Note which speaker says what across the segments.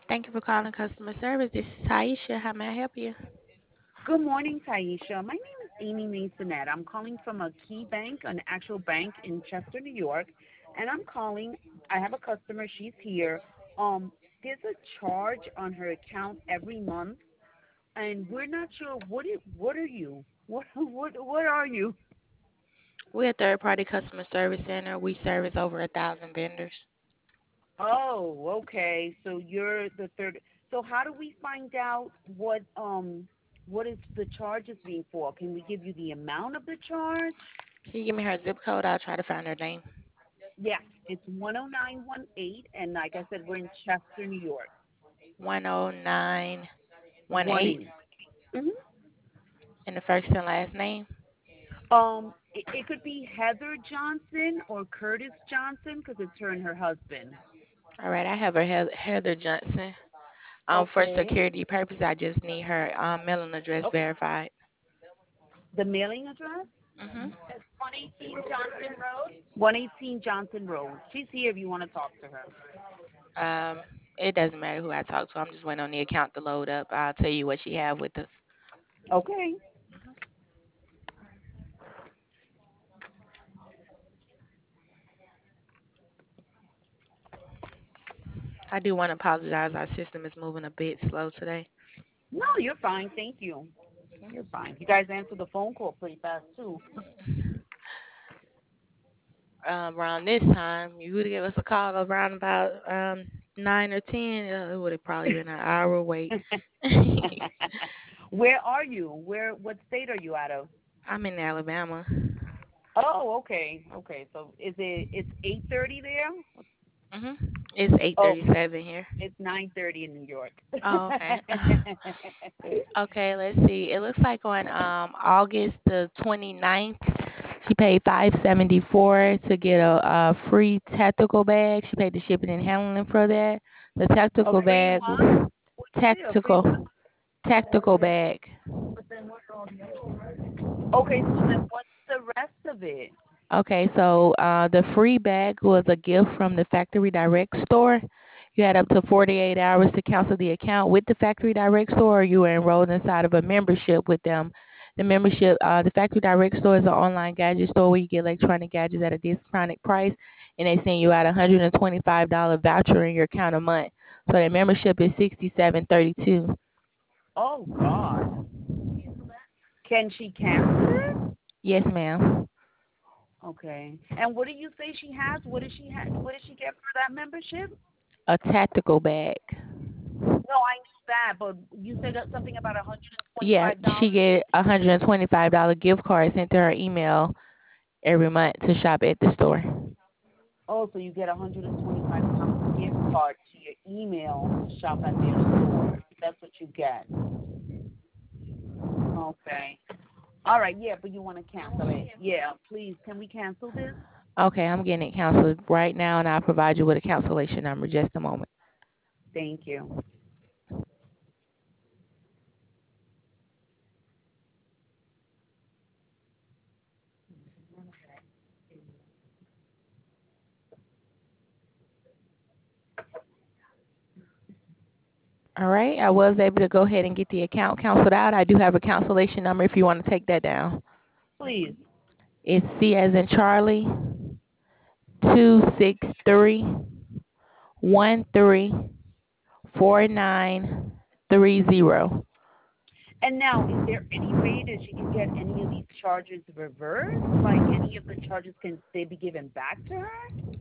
Speaker 1: Thank you for calling customer service. This is Taisha. How may I help you?
Speaker 2: Good morning, Taisha. My name is Amy Masonette. I'm calling from a key bank, an actual bank in Chester, New York, and I'm calling. I have a customer. She's here. There's a charge on her account every month, and we're not sure what are you? What are you?
Speaker 1: We're a third party customer service center. We service over 1,000 vendors.
Speaker 2: Oh, okay. So you're the third. So how do we find out what is the charge is being for? Can we give you the amount of the charge?
Speaker 1: Can you give me her zip code? I'll try to find her name.
Speaker 2: Yeah, it's 10918, and like I said, we're in Chester, New York.
Speaker 1: 10918.
Speaker 2: 18. Mm-hmm.
Speaker 1: And the first and last name?
Speaker 2: It could be Heather Johnson or Curtis Johnson because it's her and her husband.
Speaker 1: All right, I have her Heather Johnson. For
Speaker 2: Okay.
Speaker 1: security purposes, I just need her mailing address
Speaker 2: Okay.
Speaker 1: verified.
Speaker 2: The mailing address?
Speaker 1: hmm
Speaker 2: 118 Johnson Road. She's here if you want to talk to her.
Speaker 1: Um, it doesn't matter who I talk to. I'm just waiting on the account to load up. I'll tell you what she have with us.
Speaker 2: Okay.
Speaker 1: I do want to apologize. Our system is moving a bit slow today.
Speaker 2: No, you're fine. Thank you. You're fine. You guys answered the phone call pretty fast, too.
Speaker 1: Around this time, you would give us a call around about 9 or 10. It would have probably been an hour wait.
Speaker 2: Where are you? What state are you out of?
Speaker 1: I'm in Alabama.
Speaker 2: Oh, okay. Okay. So it's 8:30 there?
Speaker 1: hmm It's
Speaker 2: Oh,
Speaker 1: 8:37 here.
Speaker 2: it's 9:30 in New York.
Speaker 1: Oh, okay. Okay, let's see. It looks like on August the 29th, she paid 574 to get a free tactical bag. She paid the shipping and handling for that. The
Speaker 2: A
Speaker 1: tactical
Speaker 2: free
Speaker 1: bag,
Speaker 2: what? What you say? A free what?
Speaker 1: tactical bag.
Speaker 2: Okay, so then what's the rest of it?
Speaker 1: Okay, so the free bag was a gift from the Factory Direct store. You had up to 48 hours to cancel the account with the Factory Direct store, or you were enrolled inside of a membership with them. The Factory Direct store is an online gadget store where you get electronic gadgets at a discounted price, and they send you out a $125 voucher in your account a month. So that membership is 67.32.
Speaker 2: Oh God. Can she cancel it?
Speaker 1: Yes, ma'am.
Speaker 2: Okay. And what do you say she has? What does she get for that membership?
Speaker 1: A tactical bag.
Speaker 2: No, I knew that, but you said something about
Speaker 1: Yeah, she
Speaker 2: $125.
Speaker 1: get $125 gift card sent to her email every month to shop at the store.
Speaker 2: Oh, so you get $125 gift card to your email to shop at their store. That's what you get. Okay. All right. Yeah, but you want to cancel it. Yeah, please. Can we cancel this?
Speaker 1: Okay, I'm getting it canceled right now, and I'll provide you with a cancellation number. Just a moment.
Speaker 2: Thank you.
Speaker 1: All right, I was able to go ahead and get the account canceled out. I do have a cancellation number if you want to take that down.
Speaker 2: Please.
Speaker 1: It's C as in Charlie 263 134930.
Speaker 2: And now, is there any way that she can get any of these charges reversed? Like any of the charges can they be given back to her?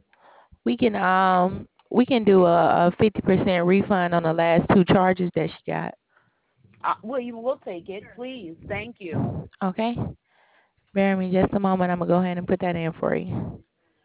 Speaker 1: We can do a 50% refund on the last two charges that she got.
Speaker 2: Well, you will take it, please. Thank you.
Speaker 1: Okay? Bear with me just a moment. I'm gonna go ahead and put that in for you.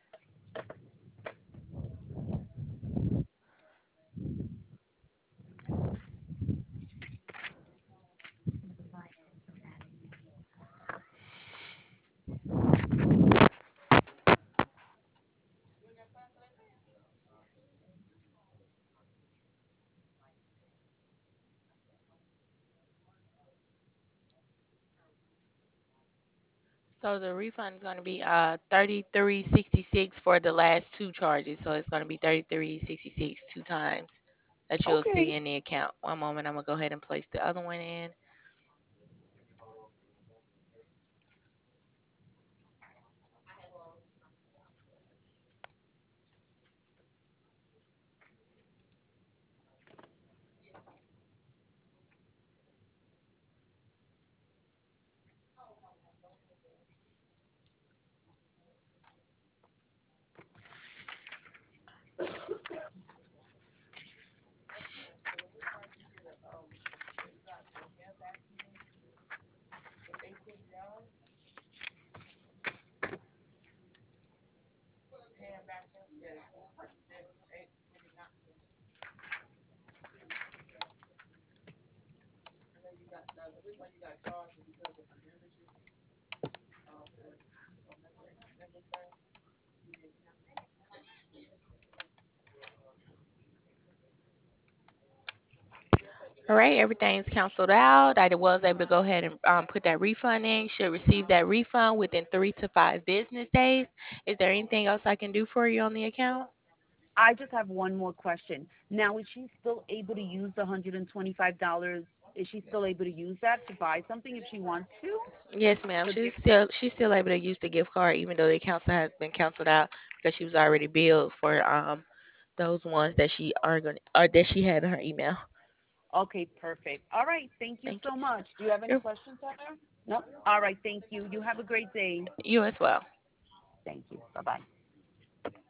Speaker 1: So the refund is gonna be 33.66 for the last two charges. So it's gonna be 33.66 two times. that you'll see
Speaker 2: Okay.
Speaker 1: in the account. One moment, I'm gonna go ahead and place the other one in. All right, everything's canceled out. I was able to go ahead and put that refund in. Should receive that refund within 3 to 5 business days. Is there anything else I can do for you on the account?
Speaker 2: I just have one more question. Now, is she still able to use the $125? Is she still able to use that to buy something if she wants to?
Speaker 1: Yes, ma'am.
Speaker 2: The gift.
Speaker 1: She's still able to use the gift card even though the cancel has been canceled out because she was already billed for those ones that she are going or that she had in her email.
Speaker 2: Okay, perfect. All right. Thank you
Speaker 1: Thank
Speaker 2: so much. Do you have any
Speaker 1: you.
Speaker 2: questions, Heather? No. All right. Thank you. You have a great day.
Speaker 1: You as well.
Speaker 2: Thank you. Bye bye.